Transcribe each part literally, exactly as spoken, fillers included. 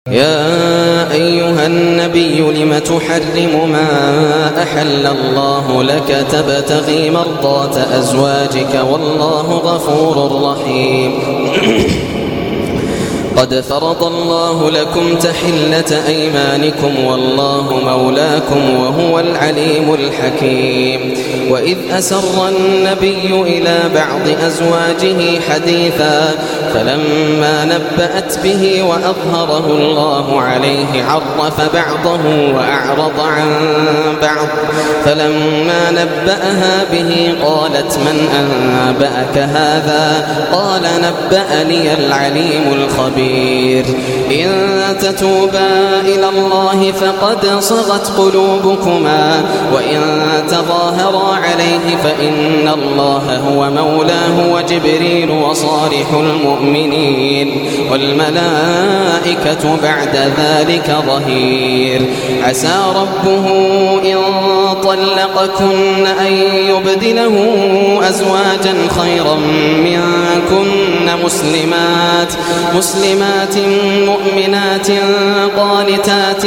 يا أيها النبي لم تحرم ما أحل الله لك تبتغي مرضات أزواجك والله غفور رحيم قد فرض الله لكم تحلة أيمانكم والله مولاكم وهو العليم الحكيم وإذ أسر النبي إلى بعض أزواجه حديثا فلما نبأت به وأظهره الله عليه عرف بعضه وأعرض عن بعض فلما نبأها به قالت من أنبأك هذا قال نبأني العليم الخبير إن تتوبا إلى الله فقد صغت قلوبكما وإن تظاهرا عليه فإن الله هو مولاه وجبريل وصالح المؤمنين والملائكة بعد ذلك ظهير عسى ربه إن طلقكن أن يبدله أزواجا خيرا منكن مسلمات مسلمات مؤمنات قانتات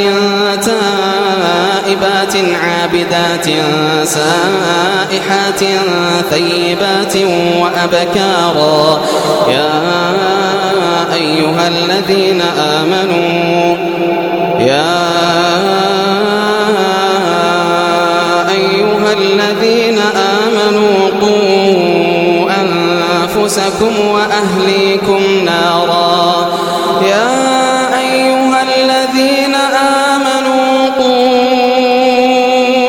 تائبات عابدات سائحات ثيبات وأبكارا يا أيها الذين آمنوا يا أيها الذين آمنوا قوا أنفسكم وأهليكم نارا يا أيها الذين آمنوا قوا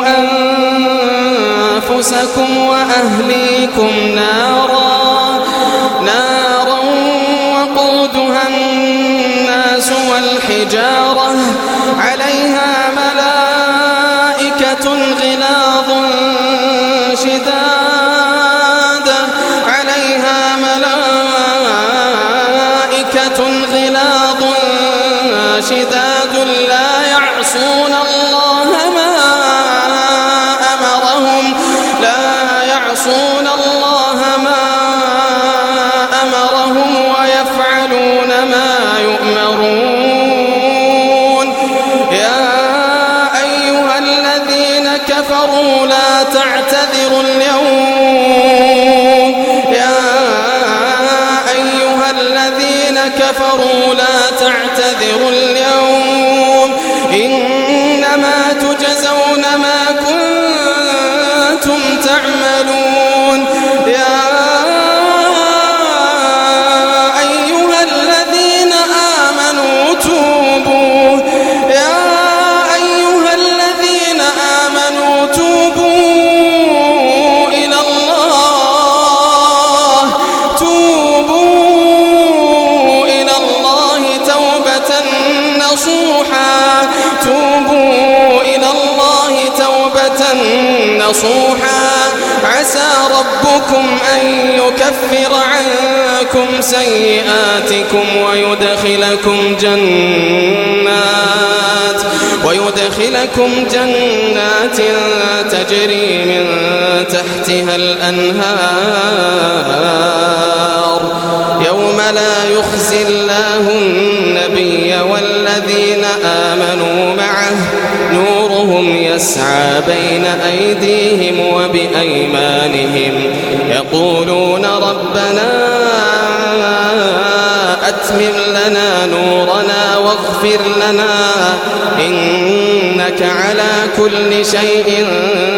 أنفسكم وأهليكم نارا نارا وقودها الناس والحجارة عليها ملائكة غلاظ شداد عليها ملائكة غلاظ شداد لا يعصون الله ما أمرهم لا يعصون الله ما أمرهم ويفعلون ما يؤمرون يا أيها الذين كفروا لا تعتذروا اليوم يا أيها الذين كفروا لا تعتذروا اليوم إنما تجزون ما كنتم تعملون يا أيها الذين آمنوا توبوا يا أيها الذين آمنوا توبوا إلى الله توبوا إلى الله توبة نصوحا توبوا إلى الله توبة نصوحا عسى ربكم أن يكفر عنكم سيئاتكم ويدخلكم جنات ويدخلكم جنات تجري من تحتها الأنهار يوم لا يخزي الله النبي والذين آمنوا معه نورهم يسعى بين أيديهم وبأيمانهم يقولون ربنا أتمم لنا نورنا واغفر لنا إنك على كل شيء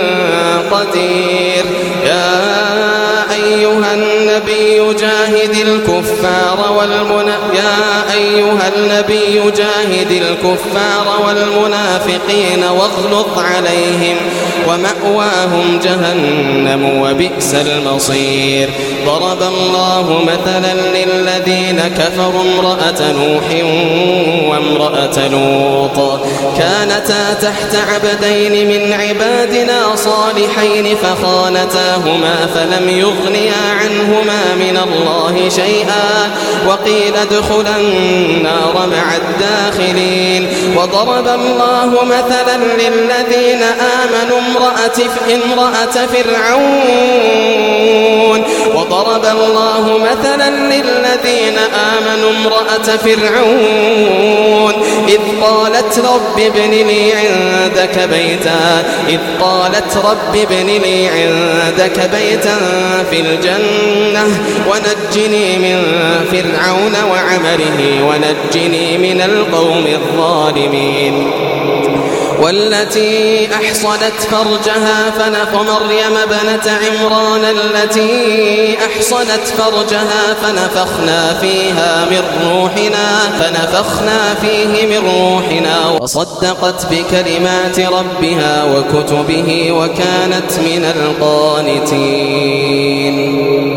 قدير يا أيها النبي جاهد الكفار والمنا يا أيها النبي جاهد الكفار والمنافقين واغلظ عليهم ومأواهم جهنم وبئس المصير ضرب الله مثلا للذين كفروا امرأة نوح وامرأة لوط كانتا تحت عبدين من عبادنا صالحين فخانتاهما فلم يغنيا عنهما من الله شيئا وقيل ادخلا النار مع الداخلين. وضرب الله مثلا للذين آمنوا امرأة امرأة فرعون وضرب الله مثلا للذين آمنوا امرأة فرعون إذ قالت رب ابن لي عندك بيتا إذ قالت رب ابن لي عندك بيتا في الجنة ونجني من فرعون وعمله ونجني من القوم الظالمين. والتي أحصنت فرجها فنف مريم بنت عمران التي أحصنت فرجها فنفخنا فيها من روحنا فنفخنا فيه من روحنا وصدقت بكلمات ربها وكتبه وكانت من القانتين.